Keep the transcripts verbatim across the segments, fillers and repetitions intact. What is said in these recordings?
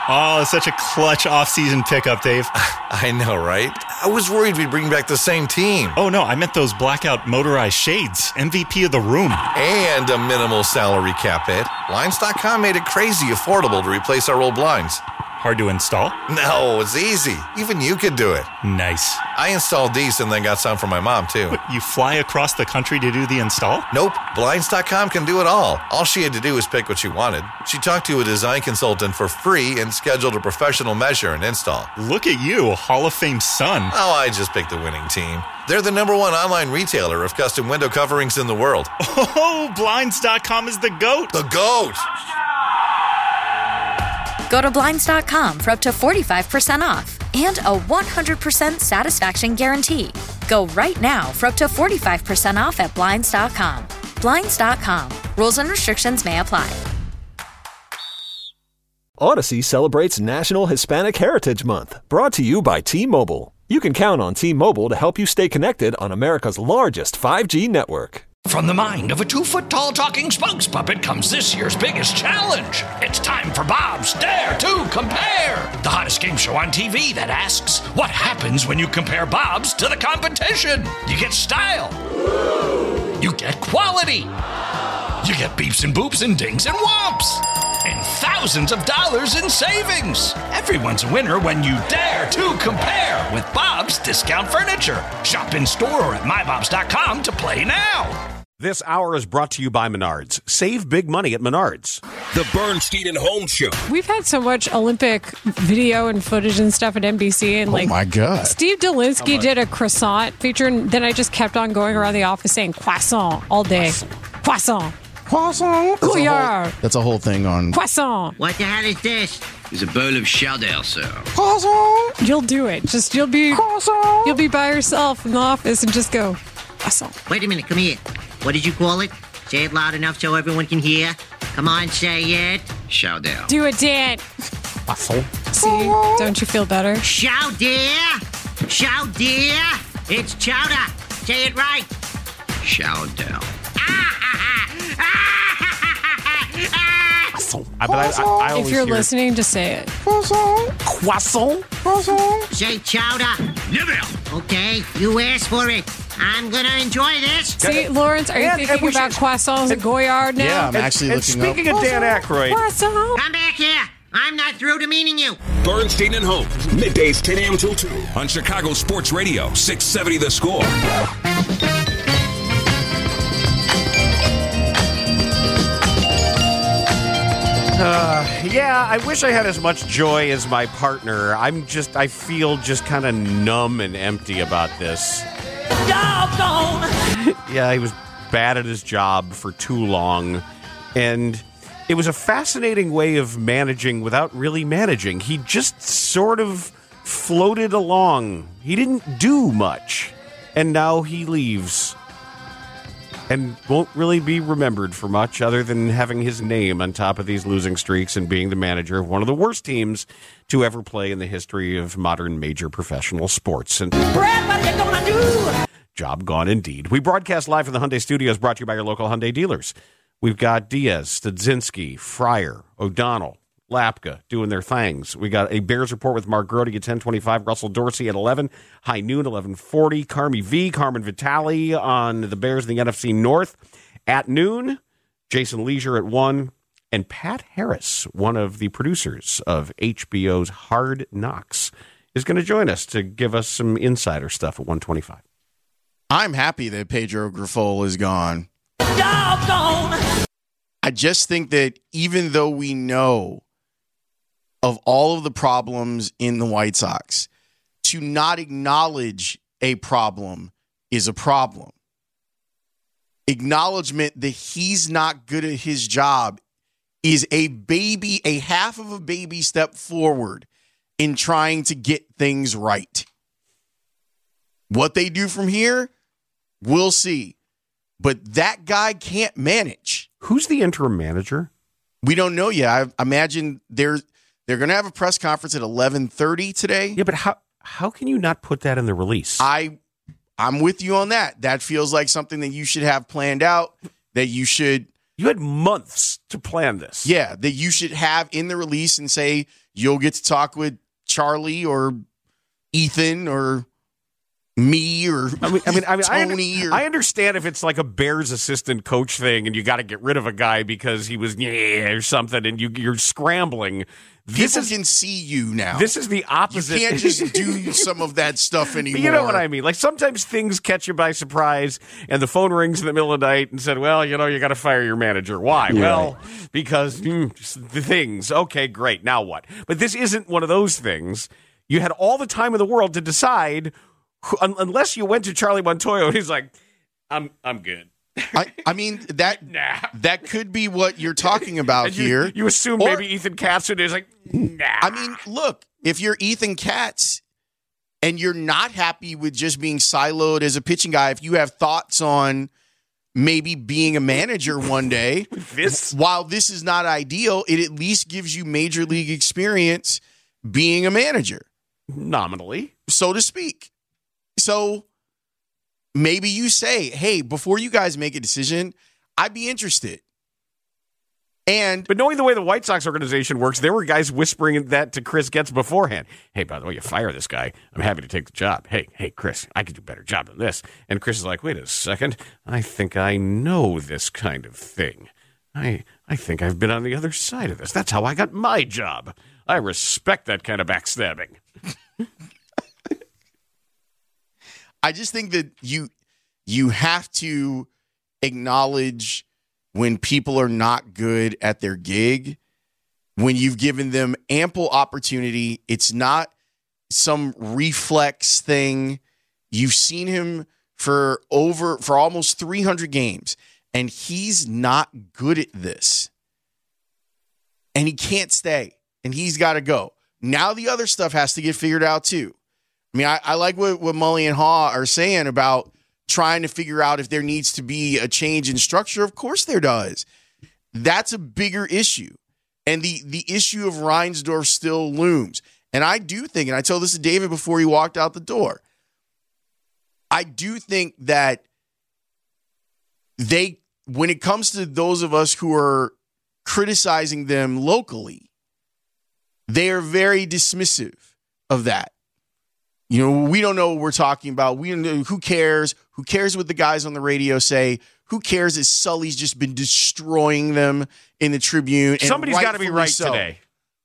Oh, such a clutch off-season pickup, Dave. I know, right? I was worried we'd bring back the same team. Oh, no, I meant those blackout motorized shades. M V P of the room. And a minimal salary cap hit. Blinds dot com made it crazy affordable to replace our old blinds. Hard to install? No, it's easy. Even you could do it. Nice. I installed these and then got some for my mom, too. But you fly across the country to do the install? Nope. Blinds dot com can do it all. All she had to do was pick what she wanted. She talked to a design consultant for free and scheduled a professional measure and install. Look at you, Hall of Fame son. Oh, I just picked the winning team. They're the number one online retailer of custom window coverings in the world. Oh, Blinds dot com is the GOAT. The GOAT! Go to Blinds dot com for up to forty-five percent off and a one hundred percent satisfaction guarantee. Go right now for up to forty-five percent off at Blinds dot com. Blinds dot com. Rules and restrictions may apply. Odyssey celebrates National Hispanic Heritage Month, brought to you by T-Mobile. You can count on T-Mobile to help you stay connected on America's largest five G network. From the mind of a two-foot-tall talking spokes puppet comes this year's biggest challenge. It's time for Bob's Dare to Compare, the hottest game show on T V that asks, what happens when you compare Bob's to the competition? You get style. You get quality. You get beeps and boops and dings and whomps. And thousands of dollars in savings. Everyone's a winner when you dare to compare with Bob's Discount Furniture. Shop in store or at my bobs dot com to play now. This hour is brought to you by Menards. Save big money at Menards. The Bernstein and Holmes Show. We've had so much Olympic video and footage and stuff at N B C. And oh, like, my God. Steve Dolinsky did a croissant feature, and then I just kept on going around the office saying croissant all day. Croissant. Croissant. That's, Couillard. That's a whole thing on... Croissant. What the hell is this? It's a bowl of chowder, sir. Croissant. You'll do it. Just, you'll be... Croissant. You'll be by yourself in the office and just go, croissant. Wait a minute, come here. What did you call it? Say it loud enough so everyone can hear. Come on, say it. Chowder. Do it, Dan. Croissant. See, don't you feel better? Chowder. Chowder. It's chowder. Say it right. Chowder. I, but I, I, I if you're hear, listening, just say it. Croissant. Croissant. Croissant. Say chowder. Never. Okay, you asked for it. I'm gonna enjoy this. See, Lawrence, are you And- thinking and we about should- croissants and Goyard now? Yeah, I'm actually and looking speaking up. of Dan Aykroyd, Croissant. Come back here. I'm not through demeaning you. Bernstein and Holmes, middays ten a.m. till two on Chicago Sports Radio, six seventy The Score. Uh, yeah, I wish I had as much joy as my partner. I'm just, I feel just kind of numb and empty about this. Yeah, he was bad at his job for too long. And it was a fascinating way of managing without really managing. He just sort of floated along. He didn't do much. And now he leaves. And won't really be remembered for much other than having his name on top of these losing streaks and being the manager of one of the worst teams to ever play in the history of modern major professional sports. And Brad, what are you gonna do? Job gone indeed. We broadcast live from the Hyundai Studios, brought to you by your local Hyundai dealers. We've got Diaz, Studzinski, Fryer, O'Donnell, Lapka doing their things. We got a Bears report with Mark Grody at ten twenty-five, Russell Dorsey at eleven, high noon, eleven forty, Carmi V, Carmen Vitale on the Bears in the N F C North. At noon, Jason Leisure at one, and Pat Harris, one of the producers of H B O's Hard Knocks, is going to join us to give us some insider stuff at one twenty-five. I'm happy that Pedro Grifol is gone. Doggone. I just think that even though we know of all of the problems in the White Sox, to not acknowledge a problem is a problem. Acknowledgement that he's not good at his job is a baby, a half of a baby step forward in trying to get things right. What they do from here, we'll see. But that guy can't manage. Who's the interim manager? We don't know yet. I imagine they're they're going to have a press conference at eleven thirty today. Yeah, but how how can you not put that in the release? I I'm with you on that. That feels like something that you should have planned out, that you should You had months to plan this. Yeah, that you should have in the release and say you'll get to talk with Charlie or Ethan or me or I mean, I mean, I, mean, Tony. I, or, I understand if it's like a Bears assistant coach thing and you got to get rid of a guy because he was yeah or something and you, you're scrambling. This People is, can see you now. This is the opposite. You can't just do some of that stuff anymore. You know what I mean? Like sometimes things catch you by surprise and the phone rings in the middle of the night and said, well, you know, you got to fire your manager. Why? Yeah. Well, because mm, the things. Okay, great. Now what? But this isn't one of those things. You had all the time in the world to decide who, un- unless you went to Charlie Montoyo and he's like, I'm I'm good. I, I mean, that nah. that could be what you're talking about you, here. You assume or, maybe Ethan Katz is like, nah. I mean, look, if you're Ethan Katz and you're not happy with just being siloed as a pitching guy, if you have thoughts on maybe being a manager one day, this while this is not ideal, it at least gives you major league experience being a manager. Nominally. So to speak. So maybe you say, hey, before you guys make a decision, I'd be interested. And But knowing the way the White Sox organization works, there were guys whispering that to Chris Getz beforehand. Hey, by the way, you fire this guy. I'm happy to take the job. Hey, hey, Chris, I could do a better job than this. And Chris is like, wait a second. I think I know this kind of thing. I I think I've been on the other side of this. That's how I got my job. I respect that kind of backstabbing. I just think that you you have to acknowledge when people are not good at their gig, when you've given them ample opportunity. It's not some reflex thing. You've seen him for over for almost three hundred games, and he's not good at this. And he can't stay, and he's got to go. Now the other stuff has to get figured out too. I mean, I, I like what, what Mully and Haw are saying about trying to figure out if there needs to be a change in structure. Of course there does. That's a bigger issue. And the, the issue of Reinsdorf still looms. And I do think, and I told this to David before he walked out the door, I do think that they, when it comes to those of us who are criticizing them locally, they are very dismissive of that. You know, we don't know what we're talking about. We don't know who cares. Who cares what the guys on the radio say? Who cares if Sully's just been destroying them in the Tribune? Somebody's got to be right so. today.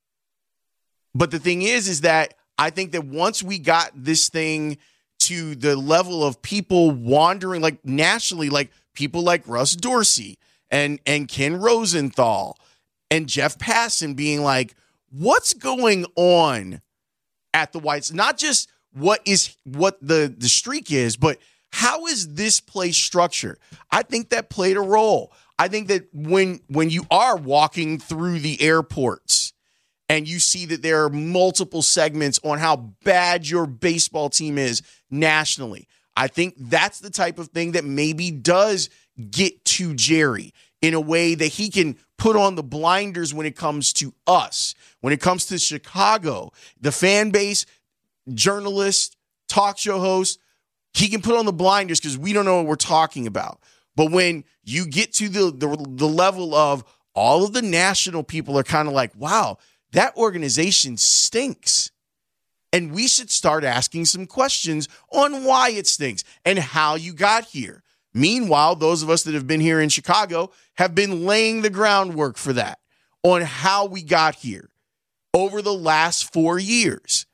But the thing is, is that I think that once we got this thing to the level of people wandering, like nationally, like people like Russ Dorsey and, and Ken Rosenthal and Jeff Passan being like, what's going on at the Whites? Not just what is what the, the streak is, but how is this place structured? I think that played a role. I think that when when you are walking through the airports and you see that there are multiple segments on how bad your baseball team is nationally, I think that's the type of thing that maybe does get to Jerry in a way that he can put on the blinders when it comes to us. When it comes to Chicago, the fan base, journalists, talk show hosts, he can put on the blinders because we don't know what we're talking about. But when you get to the, the, the level of all of the national people are kind of like, wow, that organization stinks. And we should start asking some questions on why it stinks and how you got here. Meanwhile, those of us that have been here in Chicago have been laying the groundwork for that on how we got here over the last four years.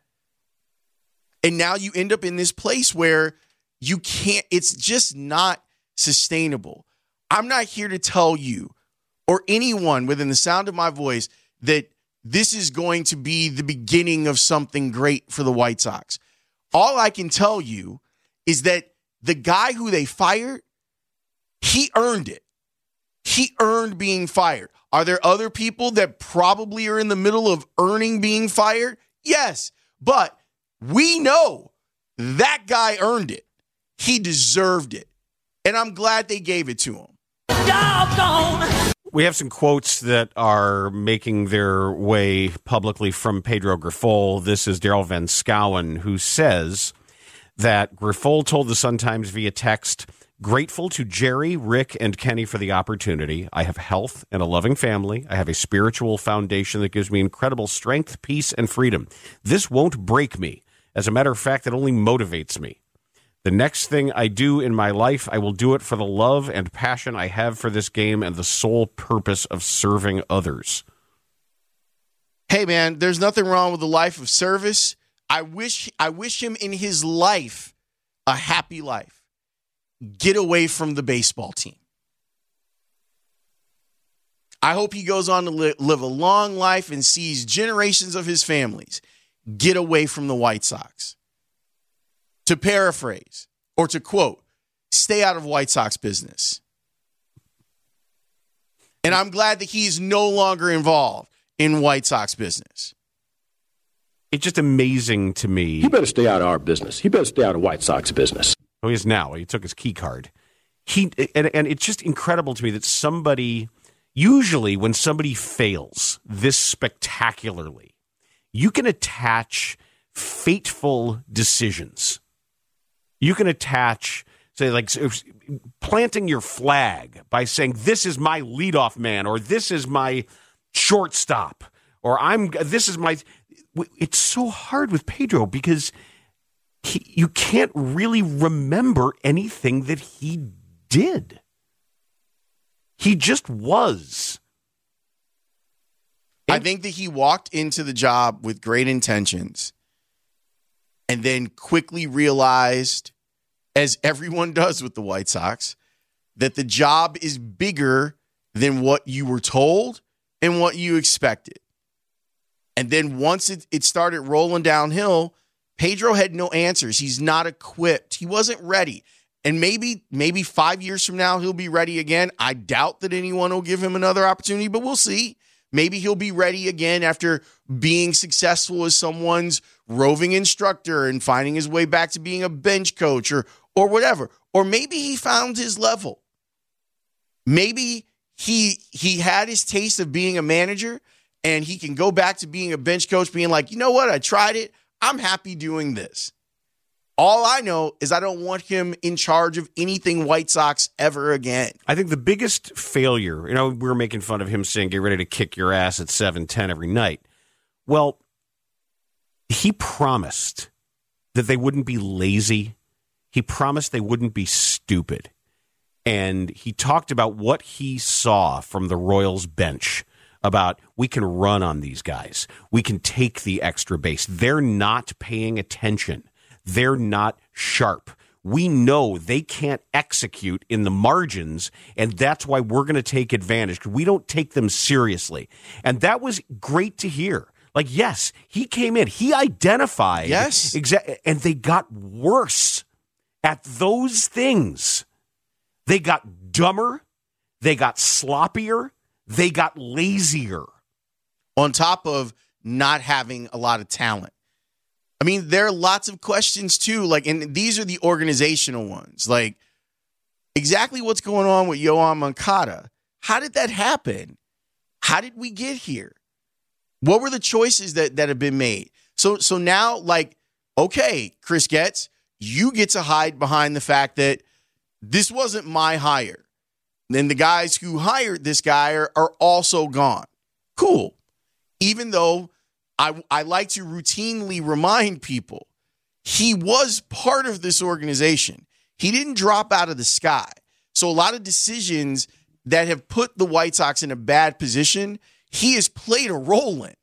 And now you end up in this place where you can't, it's just not sustainable. I'm not here to tell you or anyone within the sound of my voice that this is going to be the beginning of something great for the White Sox. All I can tell you is that the guy who they fired, he earned it. He earned being fired. Are there other people that probably are in the middle of earning being fired? Yes, but we know that guy earned it. He deserved it. And I'm glad they gave it to him. Doggone. We have some quotes that are making their way publicly from Pedro Grifol. This is Daryl Van Schouwen, who says that Grifol told the Sun-Times via text, Grateful to Jerry, Rick, and Kenny for the opportunity. I have health and a loving family. I have a spiritual foundation that gives me incredible strength, peace, and freedom. This won't break me. As a matter of fact, it only motivates me. The next thing I do in my life, I will do it for the love and passion I have for this game and the sole purpose of serving others. Hey, man, there's nothing wrong with a life of service. I wish I wish him in his life a happy life. Get away from the baseball team. I hope he goes on to li- live a long life and sees generations of his families. Get away from the White Sox. To paraphrase, or to quote, stay out of White Sox business. And I'm glad that he's no longer involved in White Sox business. It's just amazing to me. He better stay out of our business. He better stay out of White Sox business. Oh, he is now. He took his key card. He and, and it's just incredible to me that somebody, usually when somebody fails this spectacularly, you can attach fateful decisions. You can attach, say, like planting your flag by saying, this is my leadoff man, or this is my shortstop, or I'm this is my. It's so hard with Pedro because he, you can't really remember anything that he did. He just was. I think that he walked into the job with great intentions and then quickly realized, as everyone does with the White Sox, that the job is bigger than what you were told and what you expected. And then once it, it started rolling downhill, Pedro had no answers. He's not equipped. He wasn't ready. And maybe maybe five years from now, he'll be ready again. I doubt that anyone will give him another opportunity, but we'll see. Maybe he'll be ready again after being successful as someone's roving instructor and finding his way back to being a bench coach or or whatever. Or maybe he found his level. Maybe he he had his taste of being a manager and he can go back to being a bench coach, being like, you know what? I tried it. I'm happy doing this. All I know is I don't want him in charge of anything White Sox ever again. I think the biggest failure, you know, we were making fun of him saying, get ready to kick your ass at seven ten every night. Well, he promised that they wouldn't be lazy. He promised they wouldn't be stupid. And he talked about what he saw from the Royals bench about we can run on these guys. We can take the extra base. They're not paying attention. They're not sharp. We know they can't execute in the margins, and that's why we're going to take advantage because we don't take them seriously. And that was great to hear. Like, yes, he came in. He identified. Yes. Exa- and they got worse at those things. They got dumber. They got sloppier. They got lazier. On top of not having a lot of talent. I mean, there are lots of questions, too. Like, and these are the organizational ones. Like, exactly what's going on with Yoan Moncada? How did that happen? How did we get here? What were the choices that, that have been made? So, so now, like, okay, Chris Getz, you get to hide behind the fact that this wasn't my hire. Then the guys who hired this guy are, are also gone. Cool. Even though I, I like to routinely remind people, he was part of this organization. He didn't drop out of the sky. So a lot of decisions that have put the White Sox in a bad position, he has played a role in.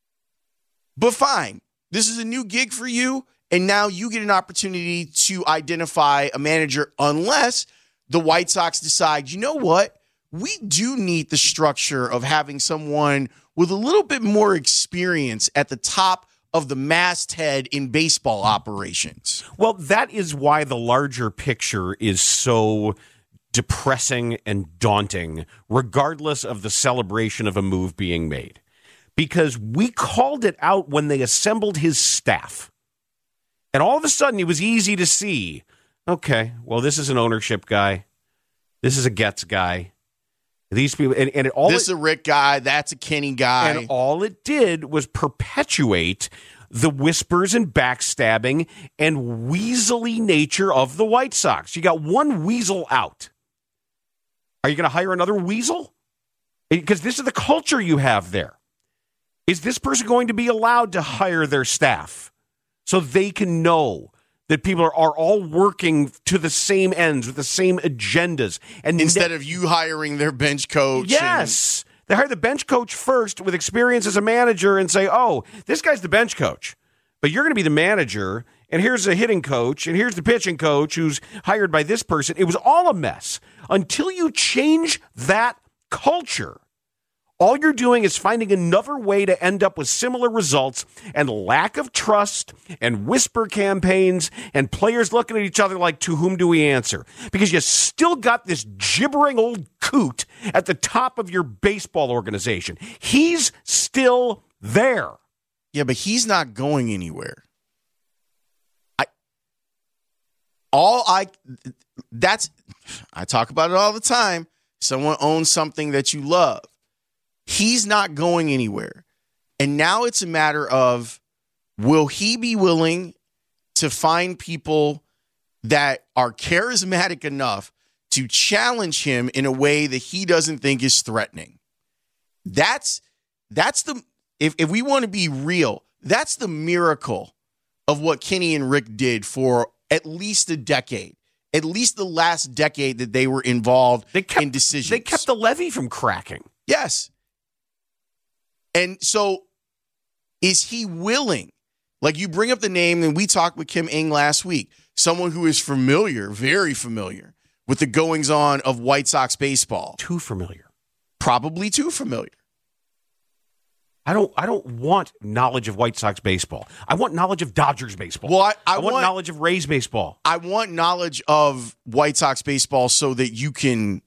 But fine, this is a new gig for you, and now you get an opportunity to identify a manager unless the White Sox decide, you know what? We do need the structure of having someone with a little bit more experience at the top of the masthead in baseball operations. Well, that is why the larger picture is so depressing and daunting, regardless of the celebration of a move being made. Because we called it out when they assembled his staff. And all of a sudden, it was easy to see, okay, well, this is an ownership guy. This is a Getz guy. These people, and, and it all this is a Rick guy, that's a Kenny guy. And all it did was perpetuate the whispers and backstabbing and weaselly nature of the White Sox. You got one weasel out. Are you going to hire another weasel? Because this is the culture you have there. Is this person going to be allowed to hire their staff so they can know that people are, are all working to the same ends with the same agendas? And instead ne- of you hiring their bench coach. Yes. And- they hire the bench coach first with experience as a manager and say, oh, this guy's the bench coach, but you're going to be the manager, and here's a hitting coach, and here's the pitching coach who's hired by this person. It was all a mess. Until you change that culture, all you're doing is finding another way to end up with similar results and lack of trust and whisper campaigns and players looking at each other like, to whom do we answer? Because you still got this gibbering old coot at the top of your baseball organization. He's still there. Yeah, but he's not going anywhere. I all I that's I talk about it all the time. Someone owns something that you love. He's not going anywhere. And now it's a matter of, will he be willing to find people that are charismatic enough to challenge him in a way that he doesn't think is threatening? That's that's the if if we want to be real, that's the miracle of what Kenny and Rick did for at least a decade. At least the last decade that they were involved they kept, in decisions. They kept the levee from cracking. Yes. And so is he willing? Like, you bring up the name, and we talked with Kim Ng last week, someone who is familiar, very familiar with the goings-on of White Sox baseball. Too familiar. Probably too familiar. I don't I don't want knowledge of White Sox baseball. I want knowledge of Dodgers baseball. Well, I, I, I want, want knowledge of Rays baseball. I want knowledge of White Sox baseball so that you can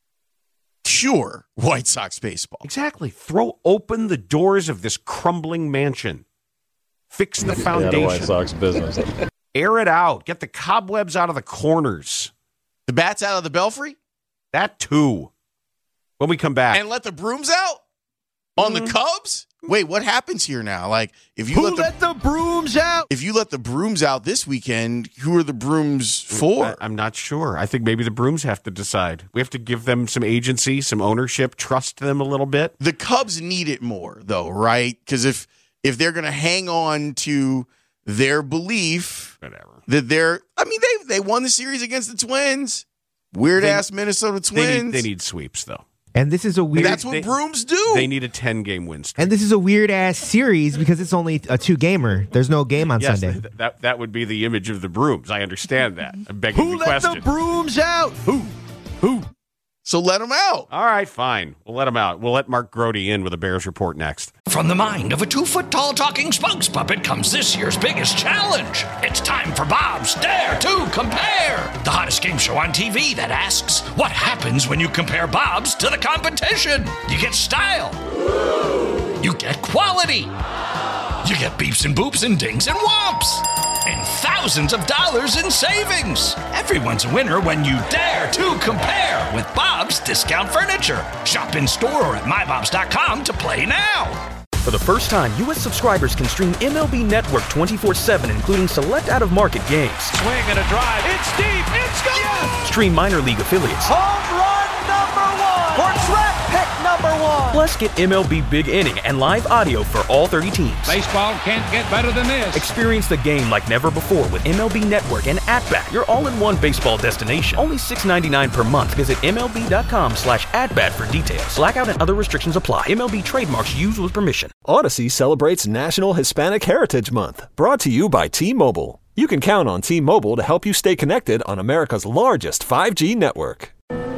cure White Sox baseball. Exactly. Throw open the doors of this crumbling mansion. Fix the foundation. Yeah, the White Sox business. Air it out. Get the cobwebs out of the corners. The bats out of the belfry? That too. When we come back. And let the brooms out? On mm-hmm. the Cubs? Wait, what happens here now? Like, if you who let, the, let the brooms out? If you let the brooms out this weekend, who are the brooms for? I, I'm not sure. I think maybe the brooms have to decide. We have to give them some agency, some ownership, trust them a little bit. The Cubs need it more, though, right? Because if if they're going to hang on to their belief Whatever. that they're, I mean, they they won the series against the Twins. Weird they, ass Minnesota Twins. They need, they need sweeps, though. And this is a weird. That's what they, brooms do. They need a ten-game win streak. And this is a weird ass series because it's only a two gamer. There's no game on yes, Sunday. Th- that that would be the image of the brooms. I understand that. I'm begging Who the let question. the brooms out? Who? Who? So let them out. All right, fine. We'll let them out. We'll let Mark Grody in with a Bears report next. From the mind of a two-foot-tall talking spokes puppet comes this year's biggest challenge. It's time for Bob's Dare to Compare, the hottest game show on T V that asks, what happens when you compare Bob's to the competition? You get style. You get quality. You get beeps and boops and dings and whomps. And thousands of dollars in savings. Everyone's a winner when you dare to compare with Bob's Discount Furniture. Shop in store or at my bobs dot com to play now. For the first time, U S subscribers can stream M L B Network twenty-four seven, including select out-of-market games. Swing and a drive. It's deep. It's gone. Yes! Stream minor league affiliates. Home run number one. Or draft pick number one. Plus, get M L B Big Inning and live audio for all thirty teams. Baseball can't get better than this. Experience the game like never before with M L B Network and At-Bat, your all-in-one baseball destination. Only six ninety-nine per month. Visit M L B dot com slash at-bat for details. Blackout and other restrictions apply. M L B trademarks used with permission. Odyssey celebrates National Hispanic Heritage Month, brought to you by T-Mobile. You can count on T-Mobile to help you stay connected on America's largest five G network.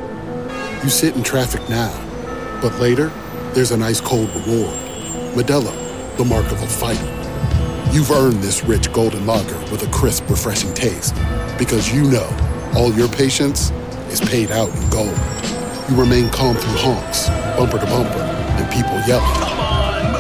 You sit in traffic now, but later, there's an ice-cold reward. Modelo, the mark of a fighter. You've earned this rich golden lager with a crisp, refreshing taste. Because you know, all your patience is paid out in gold. You remain calm through honks, bumper to bumper, and people yelling. Come on,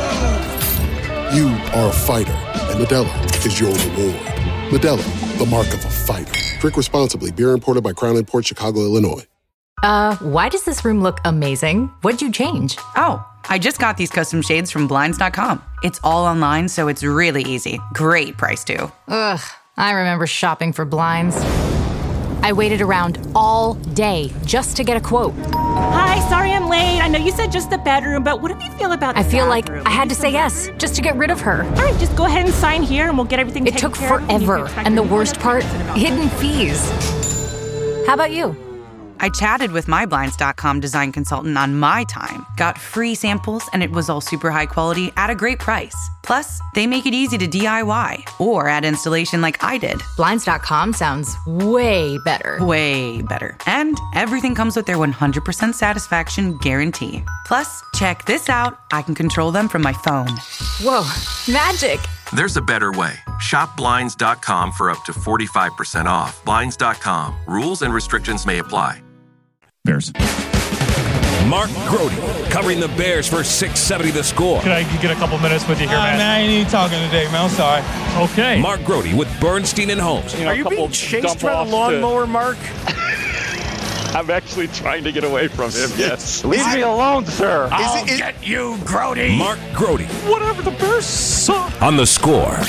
move! You are a fighter, and Modelo is your reward. Modelo, the mark of a fighter. Drink responsibly. Beer imported by Crown Imports, Chicago, Illinois. Uh, why does this room look amazing? What'd you change? Oh, I just got these custom shades from Blinds dot com. It's all online, so it's really easy. Great price, too. Ugh, I remember shopping for blinds. I waited around all day just to get a quote. Hi, sorry I'm late. I know you said just the bedroom, but what do you feel about the I feel bathroom? like I had to say yes just to get rid of her. All right, just go ahead and sign here and we'll get everything It taken took care of. forever, and the worst part, hidden fees. How about you? I chatted with my Blinds dot com design consultant on my time, got free samples, and it was all super high quality at a great price. Plus, they make it easy to D I Y or add installation like I did. Blinds dot com sounds way better. Way better. And everything comes with their one hundred percent satisfaction guarantee. Plus, check this out. I can control them from my phone. Whoa, magic. There's a better way. Shop Blinds dot com for up to forty-five percent off. Blinds dot com. Rules and restrictions may apply. Bears. Mark Grody covering the Bears for six seventy The Score. Can I get a couple minutes with you here, uh, man? man? I ain't even talking today, man. I'm sorry. Okay. Mark Grody with Bernstein and Holmes. You know, Are you being chased by the lawnmower, to... Mark? I'm actually trying to get away from him, yes. Leave me alone, sir. I'll it, it, get you, Grody. Mark Grody. Whatever, the Bears suck. On The Score.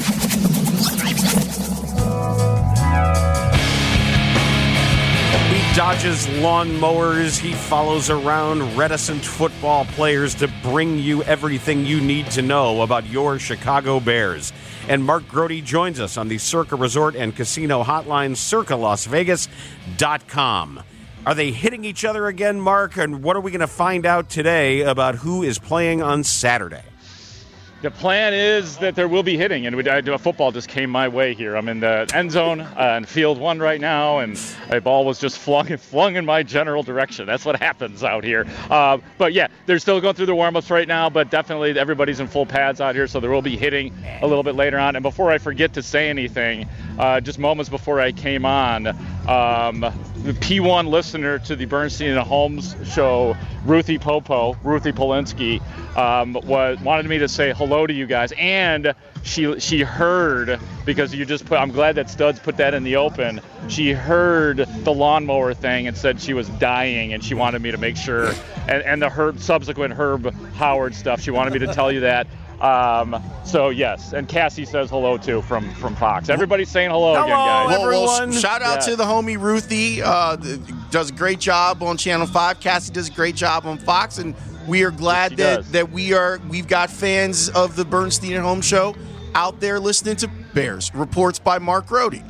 He dodges lawnmowers. He follows around reticent football players to bring you everything you need to know about your Chicago Bears. And Mark Grody joins us on the Circa Resort and Casino hotline, circa las vegas dot com. Are they hitting each other again, Mark? And what are we going to find out today about who is playing on Saturday? The plan is that there will be hitting, and we, I, a football just came my way here. I'm in the end zone uh, in field one right now, and a ball was just flung flung in my general direction. That's what happens out here. Uh, but yeah, they're still going through the warm-ups right now, but definitely everybody's in full pads out here, so there will be hitting a little bit later on. And before I forget to say anything, uh, just moments before I came on, um, the P one listener to the Bernstein and Holmes show, Ruthie Popo, Ruthie Polinsky, um, was, wanted me to say hello to you guys, and she she heard, because you just put, I'm glad that Studs put that in the open, she heard the lawnmower thing and said she was dying, and she wanted me to make sure, and, and the Herb, subsequent Herb Howard stuff, she wanted me to tell you that. Um, so yes, and Cassie says hello too from, from Fox. Everybody's saying hello, hello again, guys. Well, well, shout out yeah. to the homie Ruthie. Uh, does a great job on Channel Five. Cassie does a great job on Fox, and we are glad yes, that, that we are we've got fans of the Bernstein and Holmes show out there listening to Bears Reports by Mark Grody.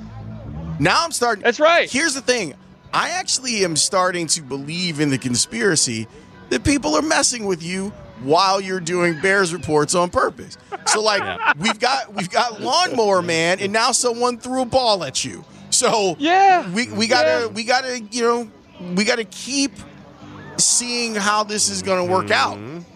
Now I'm starting. That's right. Here's the thing. I actually am starting to believe in the conspiracy that people are messing with you while you're doing Bears Reports on purpose. So like yeah. we've got we've got Lawnmower Man, and now someone threw a ball at you. So yeah, we we gotta yeah. we gotta you know we gotta keep seeing how this is gonna work mm-hmm. out.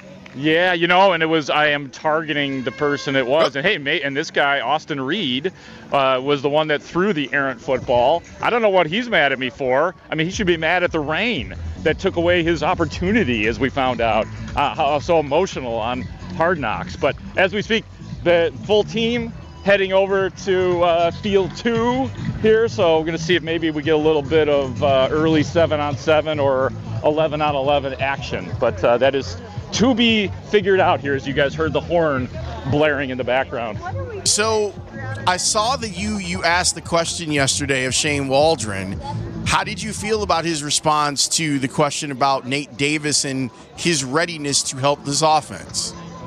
Yeah, you know, and it was, I am targeting the person it was. And hey, mate, and this guy, Austin Reed, uh, was the one that threw the errant football. I don't know what he's mad at me for. I mean, he should be mad at the rain that took away his opportunity, as we found out. Uh, how so emotional on Hard Knocks. But as we speak, the full team heading over to uh, field two here. So we're going to see if maybe we get a little bit of uh, early seven on seven or eleven on eleven action. But uh, that is to be figured out here, as you guys heard the horn blaring in the background. So I saw that you you asked the question yesterday of Shane Waldron. How did you feel about his response to the question about Nate Davis and his readiness to help this offense?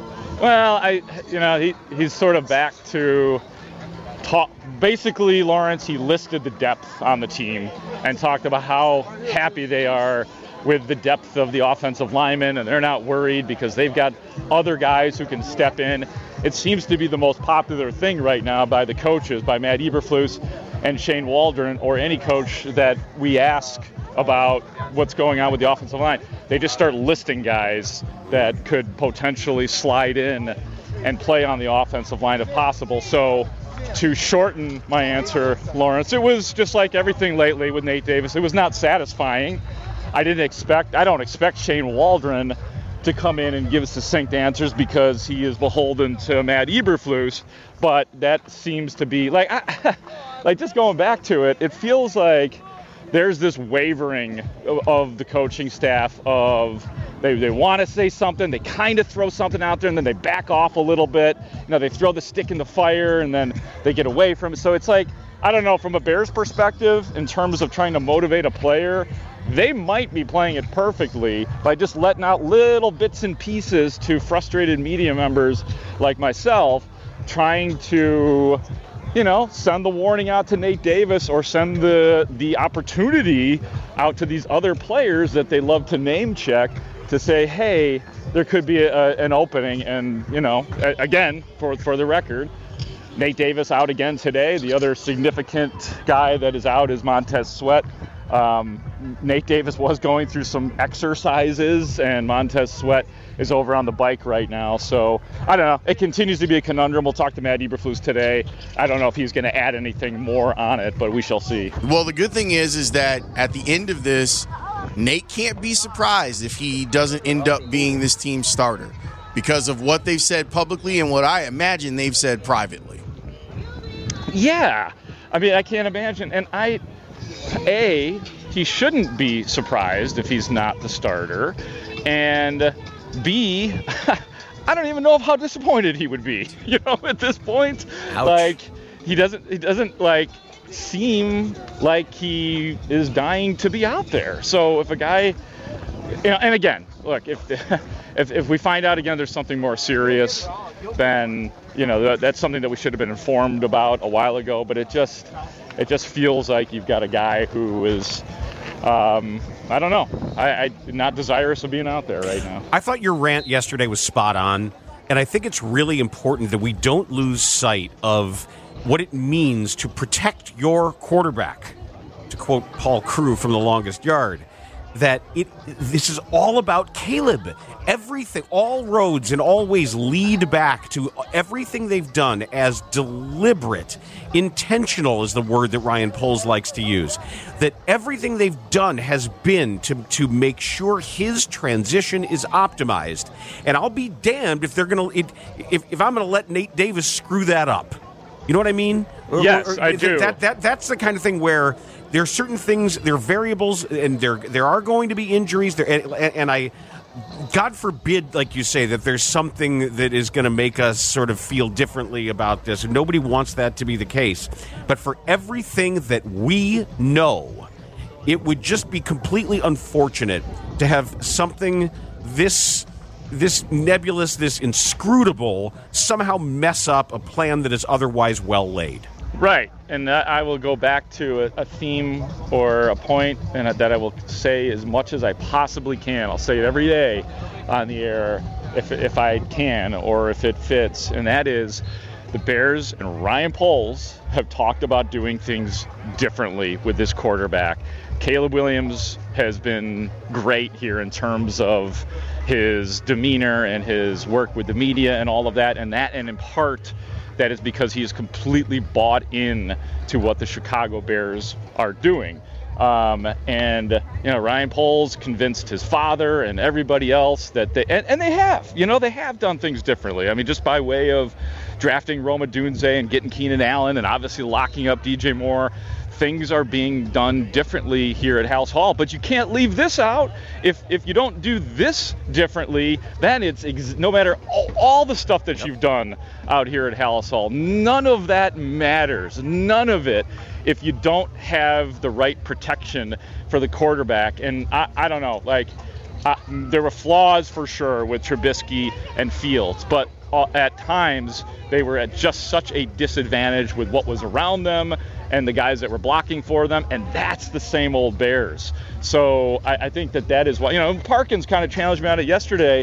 Well, I, you know, he he's sort of back to talk. Basically, Lawrence, he listed the depth on the team and talked about how happy they are with the depth of the offensive linemen, and they're not worried because they've got other guys who can step in. It seems to be the most popular thing right now by the coaches, by Matt Eberflus and Shane Waldron, or any coach that we ask about what's going on with the offensive line. They just start listing guys that could potentially slide in and play on the offensive line if possible. So to shorten my answer, Lawrence, it was just like everything lately with Nate Davis. It was not satisfying. I didn't expect, I don't expect Shane Waldron to come in and give succinct answers because he is beholden to Matt Eberflus, but that seems to be, like, I, like just going back to it, it feels like there's this wavering of, of the coaching staff of they, they want to say something, they kind of throw something out there, and then they back off a little bit. You know, they throw the stick in the fire, and then they get away from it. So it's like, I don't know, from a Bears perspective, in terms of trying to motivate a player, they might be playing it perfectly by just letting out little bits and pieces to frustrated media members like myself, trying to, you know, send the warning out to Nate Davis or send the the opportunity out to these other players that they love to name check to say, hey, there could be a, an opening. And, you know, again, for for the record, Nate Davis out again today. The other significant guy that is out is Montez Sweat. Um, Nate Davis was going through some exercises, and Montez Sweat is over on the bike right now. So, I don't know. It continues to be a conundrum. We'll talk to Matt Eberflus today. I don't know if he's going to add anything more on it, but we shall see. Well, the good thing is, is that at the end of this, Nate can't be surprised if he doesn't end up being this team's starter because of what they've said publicly and what I imagine they've said privately. Yeah. I mean, I can't imagine. And I... A, he shouldn't be surprised if he's not the starter, and B, I don't even know how disappointed he would be. You know, at this point, Ouch. like he doesn't, he doesn't like seem like he is dying to be out there. So if a guy, you know, and again, look, if if if we find out again there's something more serious, then you know that, that's something that we should have been informed about a while ago. But it just. It just feels like you've got a guy who is, um, I don't know, I, I not desirous of being out there right now. I thought your rant yesterday was spot on, and I think it's really important that we don't lose sight of what it means to protect your quarterback. To quote Paul Crewe from The Longest Yard, that it this is all about Caleb. Everything, all roads and all ways lead back to everything they've done as deliberate, intentional is the word that Ryan Poles likes to use. That everything they've done has been to, to make sure his transition is optimized. And I'll be damned if they're going to, if, if I'm going to let Nate Davis screw that up. You know what I mean? Yes, or, or, I do. That, that, that's the kind of thing where there are certain things, there are variables, and there there are going to be injuries. There, and, and I, God forbid, like you say, that there's something that is going to make us sort of feel differently about this. Nobody wants that to be the case. But for everything that we know, it would just be completely unfortunate to have something this this nebulous, this inscrutable, somehow mess up a plan that is otherwise well laid. Right, and that I will go back to a, a theme or a point, and that I will say as much as I possibly can. I'll say it every day on the air if if I can or if it fits, and that is the Bears and Ryan Poles have talked about doing things differently with this quarterback. Caleb Williams has been great here in terms of his demeanor and his work with the media and all of that, and that, and in part, that is because he is completely bought in to what the Chicago Bears are doing. Um, and, you know, Ryan Poles convinced his father and everybody else that they, and, and they have, you know, they have done things differently. I mean, just by way of drafting Roma Dunze and getting Keenan Allen and obviously locking up D J Moore, things are being done differently here at House Hall. But you can't leave this out. If if you don't do this differently, then it's ex- no matter all, all the stuff that yep. you've done out here at House Hall, none of that matters. None of it if you don't have the right protection for the quarterback. And I, I don't know, like, uh, there were flaws for sure with Trubisky and Fields, but uh, at times they were at just such a disadvantage with what was around them and the guys that were blocking for them, and that's the same old Bears. So I, I think that that is why, you know, Parkins kind of challenged me on it yesterday.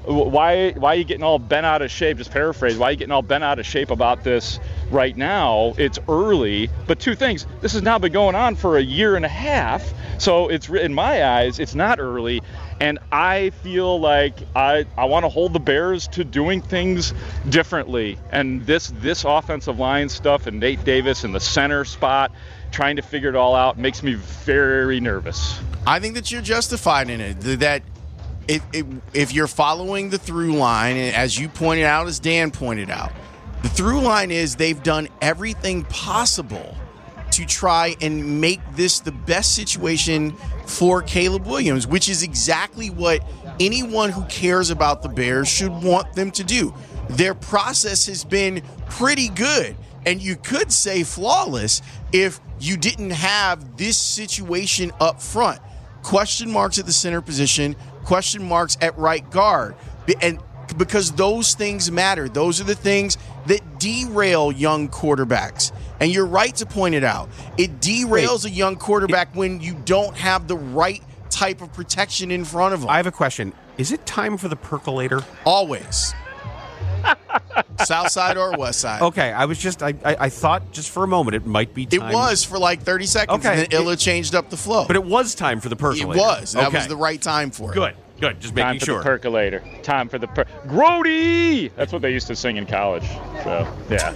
Why why are you getting all bent out of shape? Just paraphrase, why are you getting all bent out of shape about this right now? It's early, but two things. This has now been going on for a year and a half, so it's, in my eyes, it's not early. And I feel like I, I want to hold the Bears to doing things differently. And this this offensive line stuff and Nate Davis in the center spot, trying to figure it all out, makes me very nervous. I think that you're justified in it. That if, if, if you're following the through line, and as you pointed out, as Dan pointed out, the through line is they've done everything possible to try and make this the best situation for Caleb Williams, which is exactly what anyone who cares about the Bears should want them to do. Their process has been pretty good, and you could say flawless if you didn't have this situation up front. Question marks at the center position, question marks at right guard. And because those things matter. Those are the things that derail young quarterbacks. And you're right to point it out. It derails a young quarterback when you don't have the right type of protection in front of them. I have a question. Is it time for the percolator? Always. South side or west side? Okay, I was just, I, I, I thought just for a moment it might be time. It was for like thirty seconds, Okay. and then Illa changed up the flow. But it was time for the percolator. It was. That Okay. was the right time for it. Good, good. Just Time making for sure. the percolator. Time for the per- Grody! That's what they used to sing in college. So, yeah.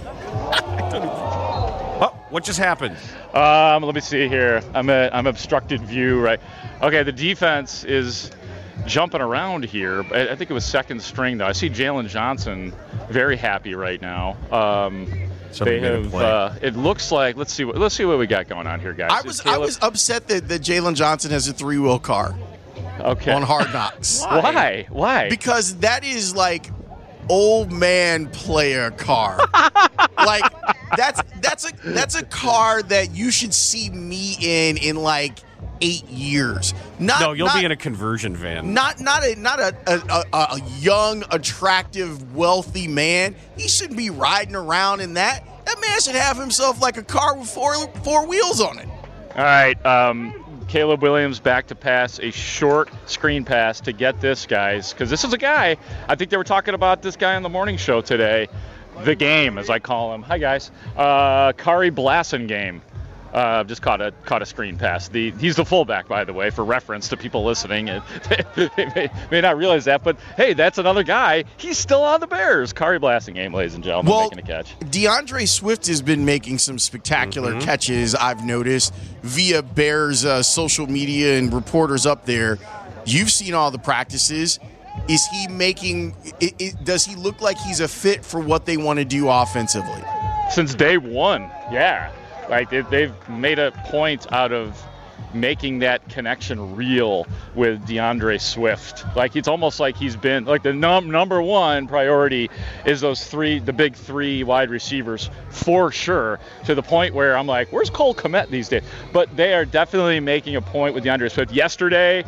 Oh, what just happened? Um, let me see here. I'm a, I'm obstructed view, right? Okay, the defense is jumping around here. I I think it was second string, though. I see Jalen Johnson very happy right now. Um, Somebody they made a have. play. Uh, it looks like. Let's see what. Let's see what we got going on here, guys. I Is was I Caleb- was upset that, that Jalen Johnson has a three wheel car okay. on Hard Knocks. Why? Why? Because that is like old man player car. Like that's that's a that's a car that you should see me in in like eight years. Not no, you'll not, be in a conversion van. Not not a not a, a, a, a young, attractive, wealthy man. He shouldn't be riding around in that. That man should have himself like a car with four four wheels on it. All right, um, Caleb Williams back to pass a short screen pass to get this, guys, because this is a guy. I think they were talking about this guy on the morning show today. The game, as I call him. Hi, guys. Uh, Kari Blasingame. Uh, just caught a caught a screen pass. The he's the fullback, by the way, for reference to people listening. And they may, may not realize that, but hey, that's another guy. He's still on the Bears. Kari Blasingame, ladies and gentlemen, Well, making a catch. DeAndre Swift has been making some spectacular Mm-hmm. catches, I've noticed, via Bears uh, social media and reporters up there. You've seen all the practices. Is he making it, it, does he look like he's a fit for what they want to do offensively? Since day one, yeah. Like they, they've made a point out of making that connection real with DeAndre Swift. Like it's almost like he's been like the num- number one priority is those three, the big three wide receivers for sure. To the point where I'm like, where's Cole Kmet these days? But they are definitely making a point with DeAndre Swift. Yesterday,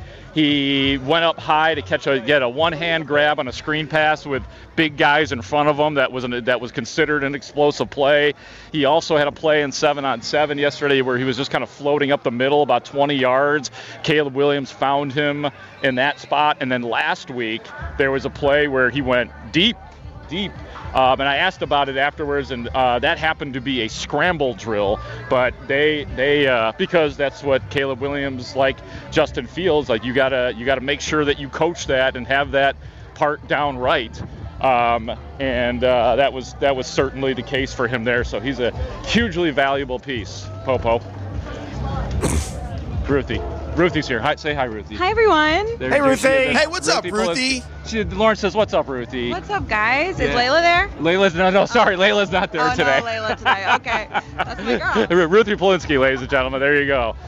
he went up high to catch a get a one-hand grab on a screen pass with big guys in front of him. That was an, that was considered an explosive play. He also had a play in seven on seven yesterday where he was just kind of floating up the middle about twenty yards. Caleb Williams found him in that spot. And then last week there was a play where he went deep, deep. Um, and I asked about it afterwards, and uh, that happened to be a scramble drill. But they, they, uh, because that's what Caleb Williams, like Justin Fields, like you gotta, you gotta make sure that you coach that and have that part down right. Um, and uh, that was that was certainly the case for him there. So he's a hugely valuable piece. Popo, Ruthie. Ruthie's here. Hi, say hi, Ruthie. Hi, everyone. There- Hey, there Ruthie. she is. Hey, what's up, Ruthie? She, Lauren says, "What's up, Ruthie?" What's up, guys? Is Yeah. Layla there? Layla's no, no, sorry, Layla's not there oh, today. no, Layla today. Okay. That's my girl. Ruthie Polinsky, ladies and gentlemen. There you go.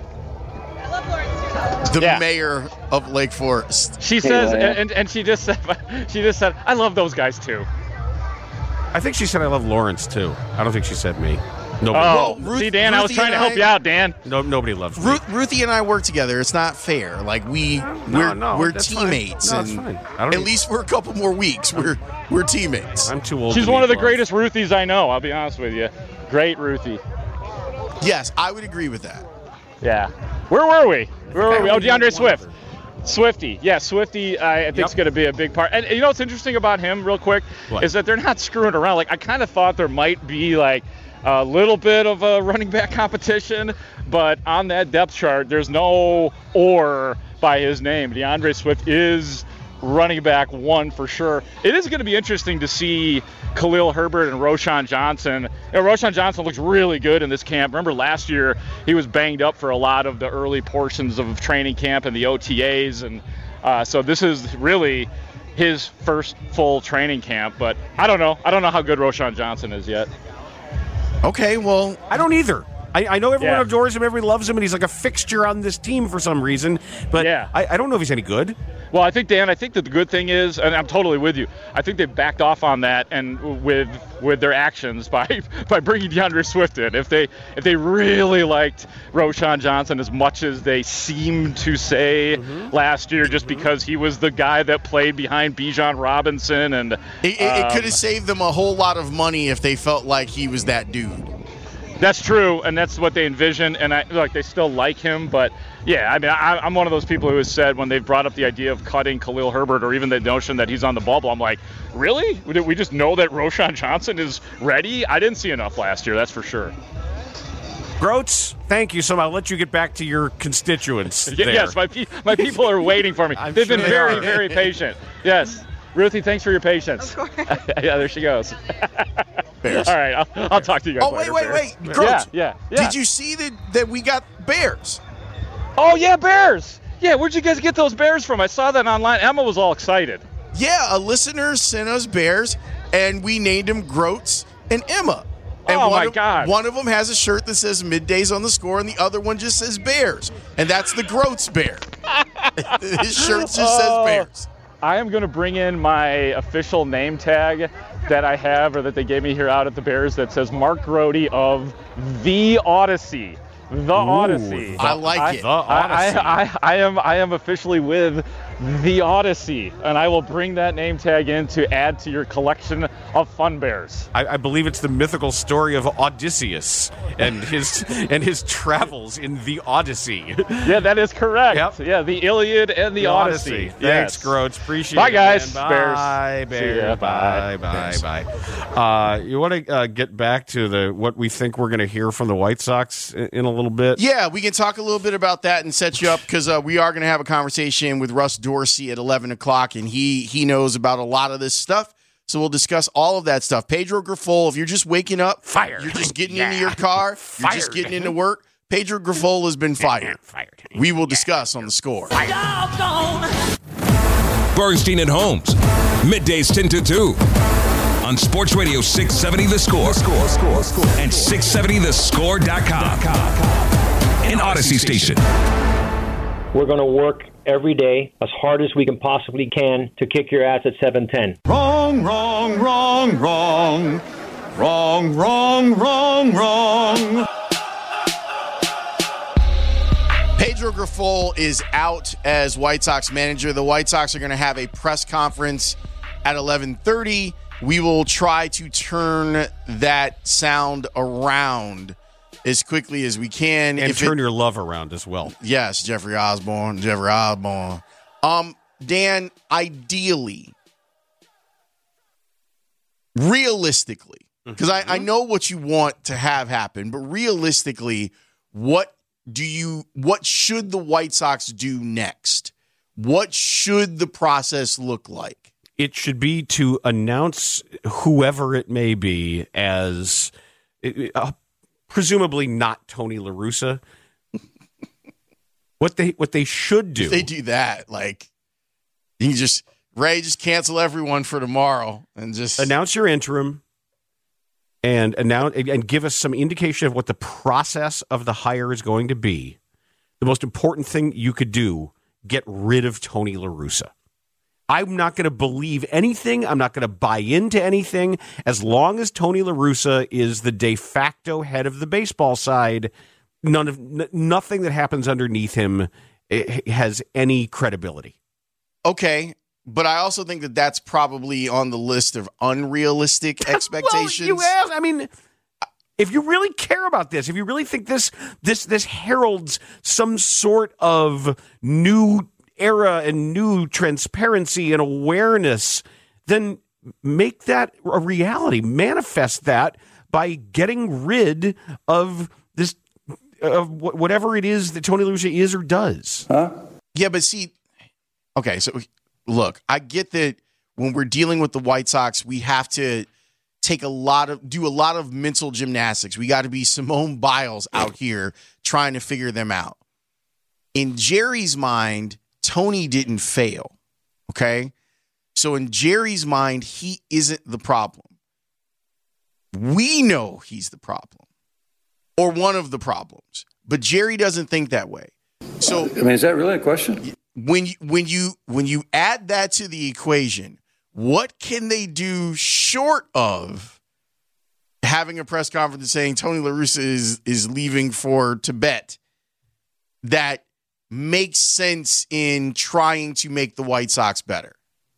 The Yeah. mayor of Lake Forest. She says, and, and and she just said, she just said, I love those guys too. I think she said I love Lawrence too. I don't think she said me. Nobody. Oh, Ruth- see, Dan, I was Ruthie trying to and help I- you out, Dan. No, nobody loves me. Ruth, Ruthie and I work together. It's not fair. Like we, we're no, we're that's fine. teammates, No, it's and fine. I don't at need- least for a couple more weeks, we're we're teammates. I'm too old. She's to one be of the loved. greatest Ruthies I know. I'll be honest with you. Great Ruthie. Yes, I would agree with that. Yeah. Where were we? Where were we? Oh, only know DeAndre one Swift. other. Swifty. Yeah, Swifty, I, I think is Yep. going to be a big part. And you know what's interesting about him, real quick, What? is that they're not screwing around. Like, I kind of thought there might be, like, a little bit of a running back competition, but on that depth chart, there's no or by his name. DeAndre Swift is running back one for sure. It is going to be interesting to see Khalil Herbert and Roshan Johnson. You know, Roshan Johnson looks really good in this camp. Remember last year he was banged up for a lot of the early portions of training camp and the O T As, and uh, so this is really his first full training camp. But I don't know. I don't know how good Roshan Johnson is yet. Okay, well, I don't either. I, I know everyone Yeah. adores him, everybody loves him, and he's like a fixture on this team for some reason. But Yeah. I, I don't know if he's any good. Well, I think, Dan, I think that the good thing is, and I'm totally with you, I think they've backed off on that and with with their actions by by bringing DeAndre Swift in. If they if they really liked Roschon Johnson as much as they seemed to say mm-hmm. last year, just mm-hmm. because he was the guy that played behind Bijan Robinson, and it, it, um, it could have saved them a whole lot of money if they felt like he was that dude. That's true, and that's what they envision, and I like they still like him, but yeah, I mean, I, I'm one of those people who has said when they've brought up the idea of cutting Khalil Herbert or even the notion that he's on the bubble, I'm like, really? Did we just know that Roschon Johnson is ready? I didn't see enough last year, that's for sure. Groats, thank you so much. I'll let you get back to your constituents. Y- there. Yes, my pe- my people are waiting for me. They've sure been they very, are. very patient. Yes. Ruthie, thanks for your patience. Of course. Yeah, there she goes. Bears. All right, I'll, I'll talk to you guys Oh, wait, later. wait, Bears. wait. Groats, Yeah, yeah, yeah. Did you see that, that we got Bears? Oh, yeah, Bears. Yeah, where'd you guys get those Bears from? I saw that online. Emma was all excited. Yeah, a listener sent us Bears, and we named them Groats and Emma. And Oh, one my of, God. One of them has a shirt that says Middays on the Score, and the other one just says Bears. And that's the Groats Bear. His shirt just Oh. says Bears. I am going to bring in my official name tag that I have or that they gave me here out at the Bears that says Mark Grody of The Odyssey. The Ooh, Odyssey. I like it. The Odyssey. I, I, I am I am officially with The Odyssey, and I will bring that name tag in to add to your collection of fun bears. I, I believe it's the mythical story of Odysseus and his and his travels in the Odyssey. Yeah, that is correct. Yep. Yeah, the Iliad and the, The Odyssey. Odyssey. Thanks, Yes. Groats. Appreciate Bye, it. guys. man. Bears. Bye, See ya. Bears. Bye, bye, bye. Uh, you want to uh, get back to the what we think we're going to hear from the White Sox in, in a little bit? Yeah, we can talk a little bit about that and set you up because uh, we are going to have a conversation with Russ Dorsey at eleven o'clock, and he he knows about a lot of this stuff. So we'll discuss all of that stuff. Pedro Grifol, if you're just waking up, fired. You're just getting Yeah. into your car, you're just Fired. getting into work. Pedro Grifol has been fired. Fired. We will discuss on the Score. Bernstein and Holmes, middays ten to two on Sports Radio six seventy The Score, score, score, score, and six seventy the score dot com, an Odyssey station. We're going to work every day as hard as we can possibly can to kick your ass at seven ten. Wrong, wrong, wrong, wrong. Wrong, wrong, wrong, wrong. Pedro Grifol is out as White Sox manager. The White Sox are going to have a press conference at eleven thirty. We will try to turn that sound around as quickly as we can. And If turn it, your love around as well. Yes, Jeffrey Osborne, Jeffrey Osborne. Um, Dan, ideally, realistically, because I, I know what you want to have happen, but realistically, what do you what should the White Sox do next? What should the process look like? It should be to announce whoever it may be as uh, presumably not Tony La Russa. What they what they should do. If they do that, like you can just Ray just cancel everyone for tomorrow and just announce your interim and announce and give us some indication of what the process of the hire is going to be. The most important thing you could do, get rid of Tony La Russa. I'm not going to believe anything. I'm not going to buy into anything. As long as Tony La Russa is the de facto head of the baseball side, none of n- nothing that happens underneath him eh, has any credibility. Okay, but I also think that that's probably on the list of unrealistic expectations. Well, you ask, I mean, if you really care about this, if you really think this this this heralds some sort of new era and new transparency and awareness, then make that a reality. Manifest that by getting rid of this, of whatever it is that Tony La Russa is or does. Huh? Yeah, but see, okay, so look, I get that when we're dealing with the White Sox, we have to take a lot of, do a lot of mental gymnastics. We got to be Simone Biles out here trying to figure them out. In Jerry's mind, Tony didn't fail, okay? So in Jerry's mind, he isn't the problem. We know he's the problem. or one of the problems. But Jerry doesn't think that way. So I mean, is that really a question? When you, when you when you add that to the equation, what can they do short of having a press conference and saying Tony La Russa is is leaving for Tibet that makes sense in trying to make the White Sox better?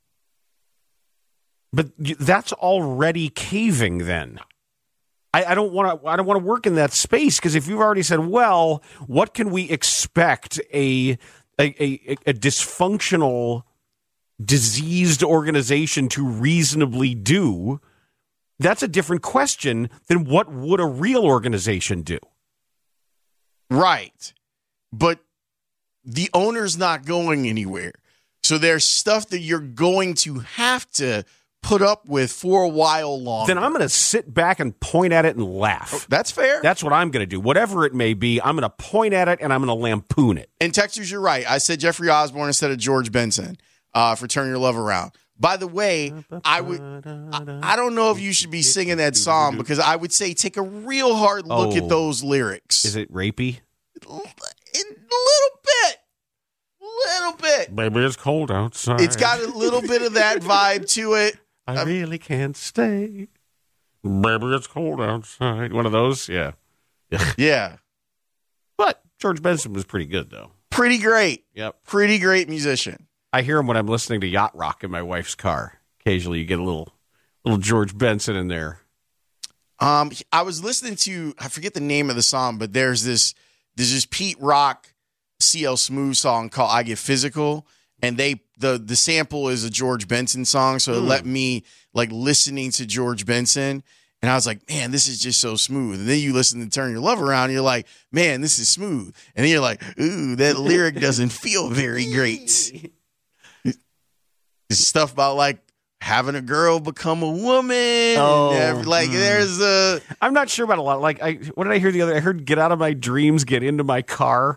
But that's already caving then. I, I don't want to I don't want to work in that space, because if you've already said, well, what can we expect a a, a, a dysfunctional, diseased organization to reasonably do, that's a different question than what would a real organization do. Right. But the owner's not going anywhere. So there's stuff that you're going to have to put up with for a while longer. Then I'm going to sit back and point at it and laugh. Oh, that's fair. That's what I'm going to do. Whatever it may be, I'm going to point at it and I'm going to lampoon it. And Texas, you're right. I said Jeffrey Osborne instead of George Benson uh, for Turn Your Love Around. By the way, I would I, I don't know if you should be singing that song, because I would say take a real hard look Oh. at those lyrics. Is it rapey? A little bit. Little bit. Baby, it's cold outside. It's got a little bit of that vibe to it. I really can't stay. Baby, it's cold outside. One of those? Yeah. Yeah. But George Benson was pretty good, though. Pretty great. Yep. Pretty great musician. I hear him when I'm listening to Yacht Rock in my wife's car. Occasionally you get a little little George Benson in there. Um, I was listening to, I forget the name of the song, but there's this there's this Pete Rock C L Smooth song called I Get Physical. And they the the sample is a George Benson song, so it Mm. let me like listening to George Benson, and I was like, man, this is just so smooth. And then you listen to Turn Your Love Around, and you're like, man, this is smooth. And then you're like, ooh, that lyric doesn't feel very great. It's stuff about like having a girl become a woman. Oh, and every- like mm. there's a. I'm not sure about a lot. Like, I what did I hear the other? I heard "Get Out of My Dreams, Get Into My Car."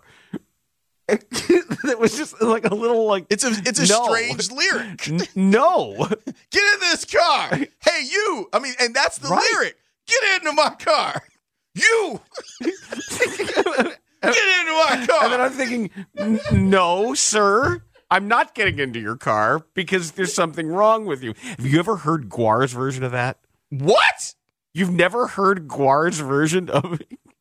It was just like a little like it's a it's a no. strange lyric. N- no, get in this car. Hey, you. I mean, and that's the Right. lyric. Get into my car. You. Get into my car. And then I'm thinking, "N- no, sir, I'm not getting into your car because there's something wrong with you. Have you ever heard Guar's version of that? What? You've never heard Guar's version of,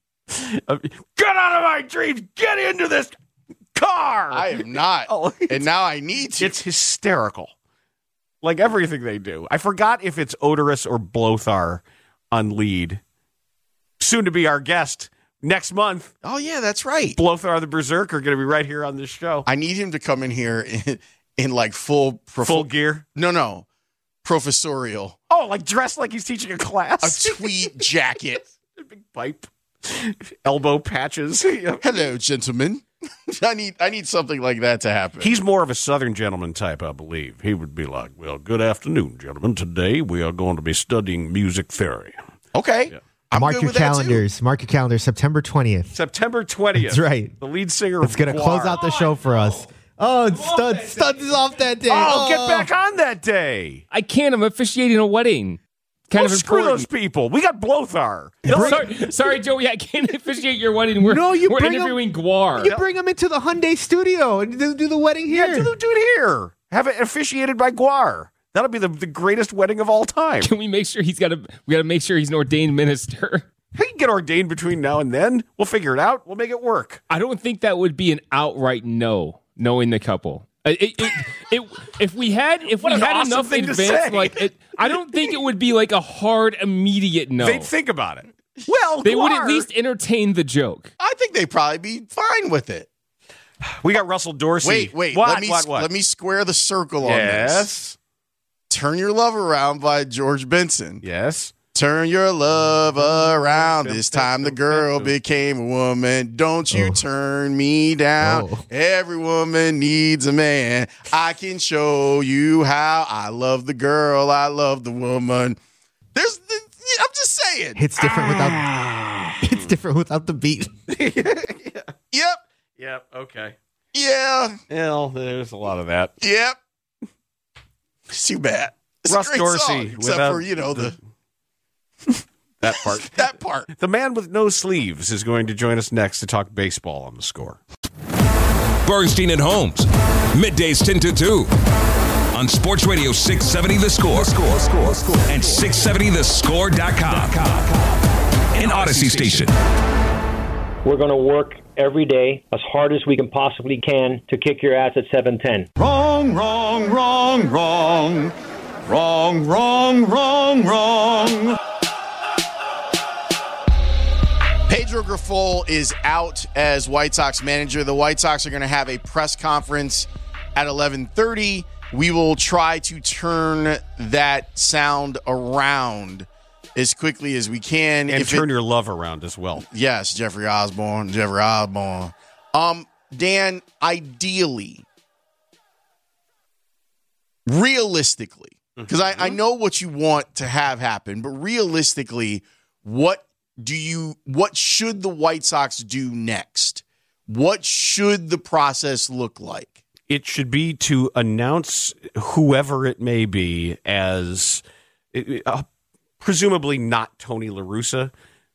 of "Get out of my dreams, get into this car"? I am not. Oh, and now I need to. It's hysterical. Like everything they do. I forgot if it's Odorous or Blothar on lead. Soon to be our guest next month. Oh, yeah, that's right. Blothar the Berserker going to be right here on this show. I need him to come in here in, in like full... Prof- Full gear? No, no. Professorial. Oh, like dressed like he's teaching a class? A tweed jacket. A big pipe. Elbow patches. Hello, gentlemen. I need I need something like that to happen. He's more of a Southern gentleman type, I believe. He would be like, well, good afternoon, gentlemen. Today we are going to be studying music theory. Okay. Yeah. I'm Mark good your with that, too. calendars. Mark your calendars. September twentieth. September twentieth. That's right. The lead singer It's of going to Guar. close out the show for us. Oh, Stud, Studs is off that day. Oh, get back on that day. I can't. I'm officiating a wedding. Kind oh, of screw important. those people. We got Blothar. Sorry, sorry, Joey. I can't officiate your wedding. We're, No, you we're bring 'em- interviewing Guar. You bring them into the Hyundai studio and do, do the wedding here. Yeah, do, do it here. Have it officiated by Guar. That'll be the, the greatest wedding of all time. Can we make sure he's got to? We got to make sure he's an ordained minister. He can get ordained between now and then. We'll figure it out. We'll make it work. I don't think that would be an outright no, knowing the couple. It, it, it, it, if we had, if What we an had awesome enough thing to advance, say. like, it, I don't think it would be like a hard, immediate no. They'd think about it. Well, They would at Guar- least entertain the joke. I think they'd probably be fine with it. We got Russell Dorsey. Wait, wait. What, let me what, what? let me square the circle on Yes. this. Turn Your Love Around by George Benson. Yes. Turn your love around. This time the girl became a woman. Don't you Oh. turn me down. Oh. Every woman needs a man. I can show you how. I love the girl. I love the woman. There's, the, I'm just saying. It's different without. It's different without the beat. Yep. Yep. Okay. Yeah. Well, there's a lot of that. Yep. It's too bad. It's Russ a great Dorsey, song, except without for you know the. That part. that part. The man with no sleeves is going to join us next to talk baseball on The Score. Bernstein and Holmes, middays ten to two. On Sports Radio six seventy The Score. Score, score, score. And six seventy the score dot com. An Odyssey station. We're going to work every day as hard as we can possibly can to kick your ass at seven ten. Wrong, wrong, wrong, wrong. Wrong, wrong, wrong, wrong. Pedro Grifol is out as White Sox manager. The White Sox are going to have a press conference at eleven thirty. We will try to turn that sound around as quickly as we can. And if turn it, your love around as well. Yes, Jeffrey Osborne, Jeffrey Osborne. Um, Dan, ideally, realistically, because mm-hmm. I, I know what you want to have happen, but realistically, what do you, what should the White Sox do next? What should the process look like? It should be to announce whoever it may be as uh, presumably not Tony La Russa.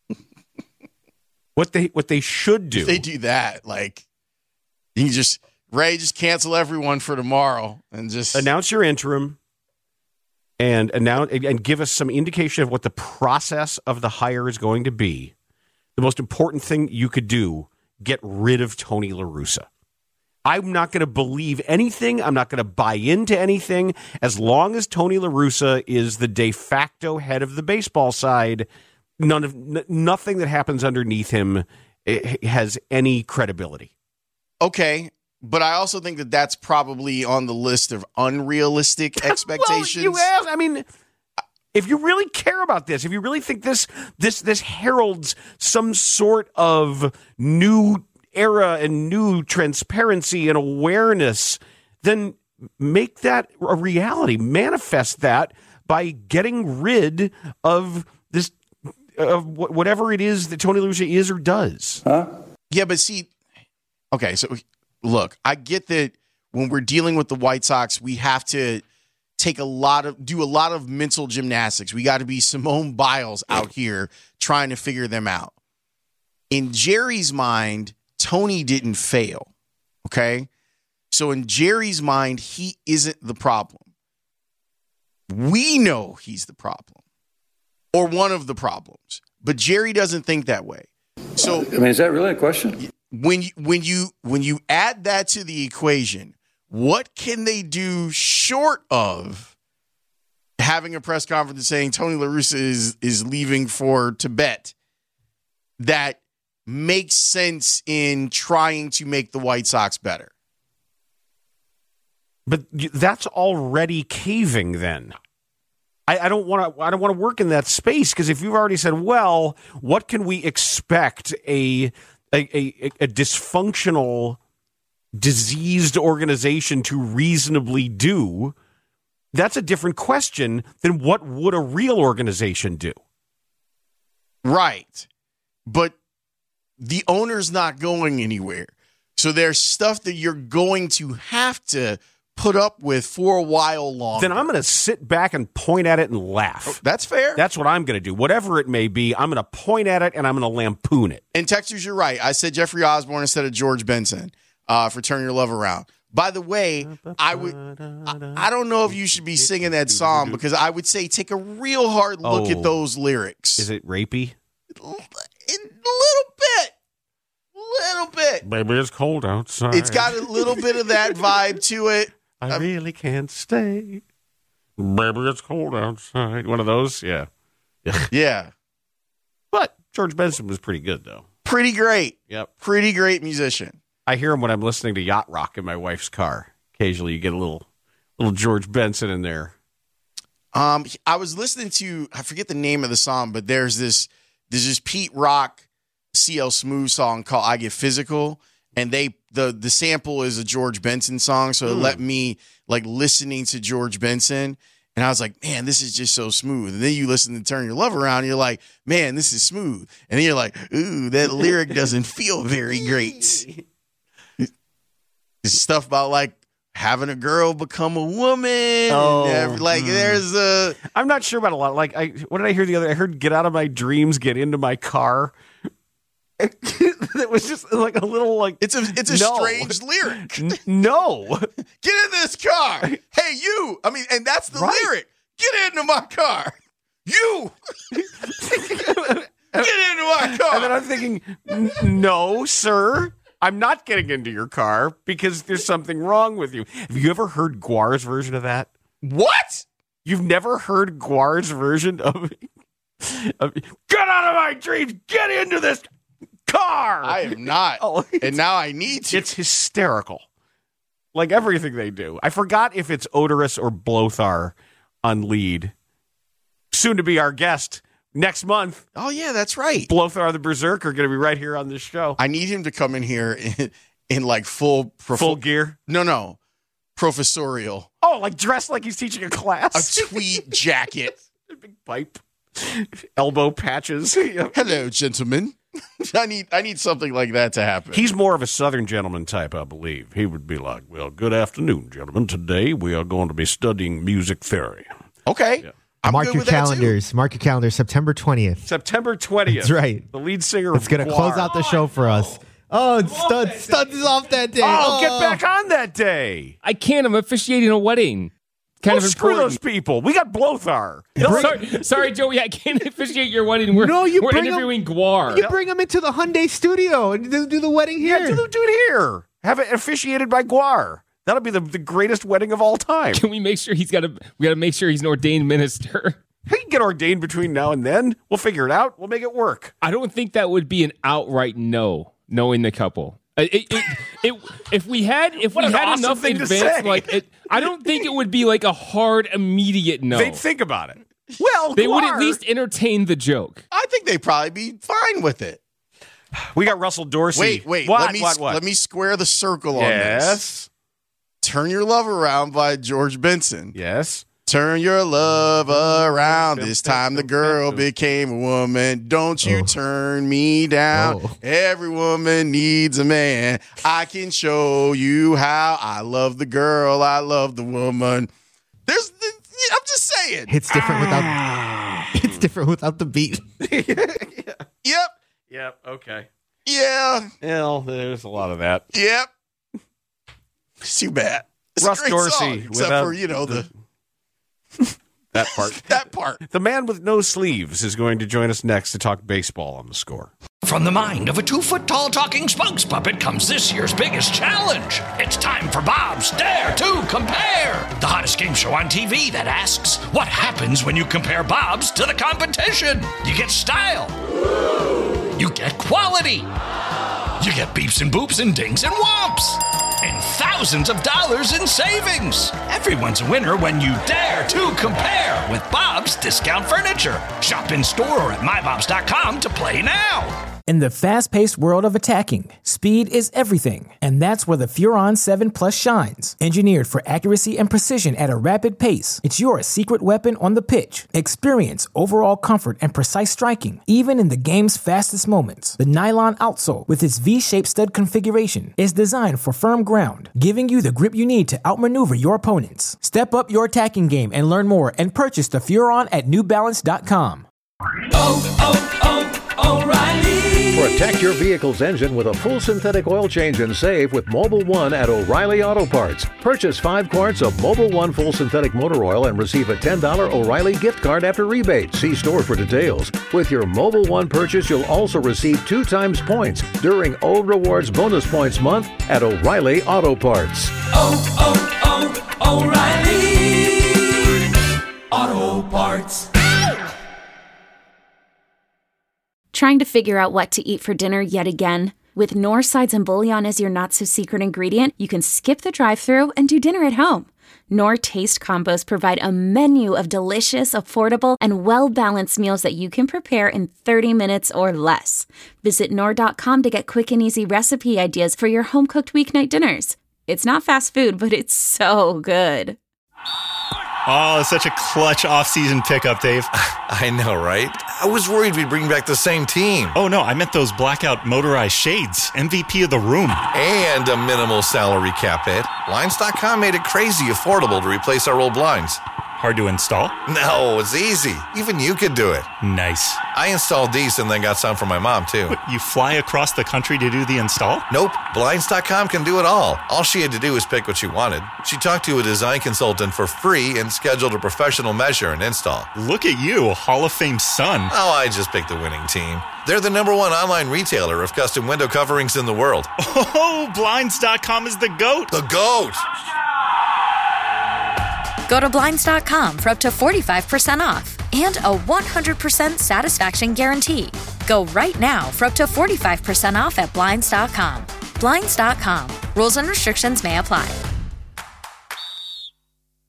What they what they should do. If they do that, like you can just Ray just cancel everyone for tomorrow and just announce your interim and announce and give us some indication of what the process of the hire is going to be. The most important thing you could do, get rid of Tony La Russa. I'm not going to believe anything. I'm not going to buy into anything. As long as Tony La Russa is the de facto head of the baseball side, none of n- nothing that happens underneath him has any credibility. Okay, but I also think that that's probably on the list of unrealistic expectations. Well, you ask, I mean, if you really care about this, if you really think this this this heralds some sort of new era and new transparency and awareness, then make that a reality. Manifest that by getting rid of this, of whatever it is that Tony La Russa is or does. Huh? Yeah, but see, okay, so look, I get that when we're dealing with the White Sox, we have to take a lot of, do a lot of mental gymnastics. We got to be Simone Biles out here trying to figure them out. In Jerry's mind, Tony didn't fail, okay? So in Jerry's mind, he isn't the problem. We know he's the problem or one of the problems, but Jerry doesn't think that way. So I mean, is that really a question? When you, when you when you add that to the equation, what can they do short of having a press conference saying Tony La Russa is is leaving for Tibet that makes sense in trying to make the White Sox better? But that's already caving then. I, I don't want to I don't want to work in that space, because if you've already said, well, what can we expect a a, a, a dysfunctional, diseased organization to reasonably do, that's a different question than what would a real organization do. Right. But the owner's not going anywhere. So there's stuff that you're going to have to put up with for a while longer. Then I'm going to sit back and point at it and laugh. Oh, that's fair. That's what I'm going to do. Whatever it may be, I'm going to point at it and I'm going to lampoon it. And Texas, you're right. I said Jeffrey Osborne instead of George Benson uh, for Turn Your Love Around. By the way, I would I, I don't know if you should be singing that song, because I would say take a real hard look oh, at those lyrics. Is it rapey? A little bit. Little bit. Baby, it's cold outside. It's got a little bit of that vibe to it. I um, really can't stay. Baby, it's cold outside. One of those? Yeah. Yeah. But George Benson was pretty good, though. Pretty great. Yep. Pretty great musician. I hear him when I'm listening to Yacht Rock in my wife's car. Occasionally you get a little little George Benson in there. Um, I was listening to, I forget the name of the song, but there's this there's this Pete Rock C L Smooth song called I Get Physical, and they the the sample is a George Benson song, so it mm. let me like listening to George Benson, and I was like, man, this is just so smooth. And then you listen to Turn Your Love Around, and you're like, man, this is smooth. And then you're like, ooh, that lyric doesn't feel very great. It's stuff about like having a girl become a woman. Oh, and every- like mm. there's a. I'm not sure about a lot. Like, I what did I hear the other? I heard "Get out of my dreams, get into my car." It was just like a little like it's a it's a no. strange lyric. N- no, get in this car. Hey, you. I mean, and that's the right. lyric. Get into my car. You. Get into my car. And then I'm thinking, N- no, sir. I'm not getting into your car because there's something wrong with you. Have you ever heard Guar's version of that? What? You've never heard Guar's version of, of get out of my dreams, get into this car. I am not. Oh, and now I need to. It's hysterical. Like everything they do. I forgot if it's Odorous or Blothar on lead. Soon to be our guest next month. Oh, yeah, that's right. Blothar the Berserker are going to be right here on this show. I need him to come in here in, in like full... Prof- full gear? No, no. Professorial. Oh, like dressed like he's teaching a class? A tweed jacket. A big pipe. Elbow patches. Hello, gentlemen. I need I need something like that to happen. He's more of a Southern gentleman type, I believe. He would be like, well, good afternoon, gentlemen. Today we are going to be studying music theory. Okay. Yeah. I'm Mark good your with that, too. calendars. Mark your calendars. September twentieth. September twentieth. That's right. The lead singer It's of going to Guar. close out the show for us. Oh, Stud, Studs is off that day. Oh, get back on that day. I can't. I'm officiating a wedding. Kind oh, of screw important. those people. We got Blothar. Sorry, sorry, Joey. I can't officiate your wedding. We're, No, you we're bring interviewing Guar. You bring them into the Hyundai studio and do, do the wedding here. Yeah, do, do it here. Have it officiated by Guar. That'll be the, the greatest wedding of all time. Can we make sure he's got to? We got to make sure he's an ordained minister. He can get ordained between now and then. We'll figure it out. We'll make it work. I don't think that would be an outright no, knowing the couple. It, it, it, it, if we had, if What we an had awesome enough thing to advance, say. like it, I don't think it would be like a hard, immediate no. They'd think about it. Well, they Guar, would at least entertain the joke. I think they'd probably be fine with it. We got Russell Dorsey. Wait, wait. What, let me what, what? let me square the circle on Yes. this. Turn Your Love Around by George Benson. Yes. Turn your love around. This time the girl became a woman. Don't you Oh. turn me down. Oh. Every woman needs a man. I can show you how. I love the girl. I love the woman. There's, I'm just saying. It's different without. It's different without the beat. Yep. Yep. Okay. Yeah. Well, there's a lot of that. Yep. It's too bad. It's Russ a great Dorsey, song, except without for you know the, That part. that part. The man with no sleeves is going to join us next to talk baseball on the Score. From the mind of a two-foot-tall talking spokes puppet comes this year's biggest challenge. It's time for Bob's Dare to Compare, the hottest game show on T V that asks, what happens when you compare Bob's to the competition? You get style. You get quality. You get beeps and boops and dings and whomps. And thousands of dollars in savings. Everyone's a winner when you dare to compare with Bob's Discount Furniture. Shop in store or at my bobs dot com to play now. In the fast-paced world of attacking, speed is everything, and that's where the Furon seven Plus shines. Engineered for accuracy and precision at a rapid pace, it's your secret weapon on the pitch. Experience overall comfort and precise striking, even in the game's fastest moments. The nylon outsole, with its V-shaped stud configuration, is designed for firm ground, giving you the grip you need to outmaneuver your opponents. Step up your attacking game and learn more and purchase the Furon at new balance dot com. Oh, oh, oh, O'Reilly. Protect your vehicle's engine with a full synthetic oil change and save with Mobile One at O'Reilly Auto Parts. Purchase five quarts of Mobile One full synthetic motor oil and receive a ten dollars O'Reilly gift card after rebate. See store for details. With your Mobile One purchase, you'll also receive two times points during O Rewards Bonus Points Month at O'Reilly Auto Parts. Oh, oh, oh, O'Reilly Auto Parts. Trying to figure out what to eat for dinner yet again? With Knorr Sides and Bouillon as your not-so-secret ingredient, you can skip the drive-thru and do dinner at home. Knorr Taste Combos provide a menu of delicious, affordable, and well-balanced meals that you can prepare in thirty minutes or less. Visit Knorr dot com to get quick and easy recipe ideas for your home-cooked weeknight dinners. It's not fast food, but it's so good. Oh, such a clutch off-season pickup, Dave. I know, right? I was worried we'd bring back the same team. Oh, no, I meant those blackout motorized shades. M V P of the room. And a minimal salary cap hit. Blinds dot com made it crazy affordable to replace our old blinds. Hard to install? No, it's easy. Even you could do it. Nice. I installed these and then got some for my mom, too. What, you fly across the country to do the install? Nope. Blinds dot com can do it all. All she had to do was pick what she wanted. She talked to a design consultant for free and scheduled a professional measure and install. Look at you, Hall of Fame son. Oh, I just picked the winning team. They're the number one online retailer of custom window coverings in the world. Oh, Blinds dot com is the GOAT. The GOAT. Go to Blinds dot com for up to forty-five percent off and a one hundred percent satisfaction guarantee. Go right now for up to forty-five percent off at Blinds dot com. Blinds dot com. Rules and restrictions may apply.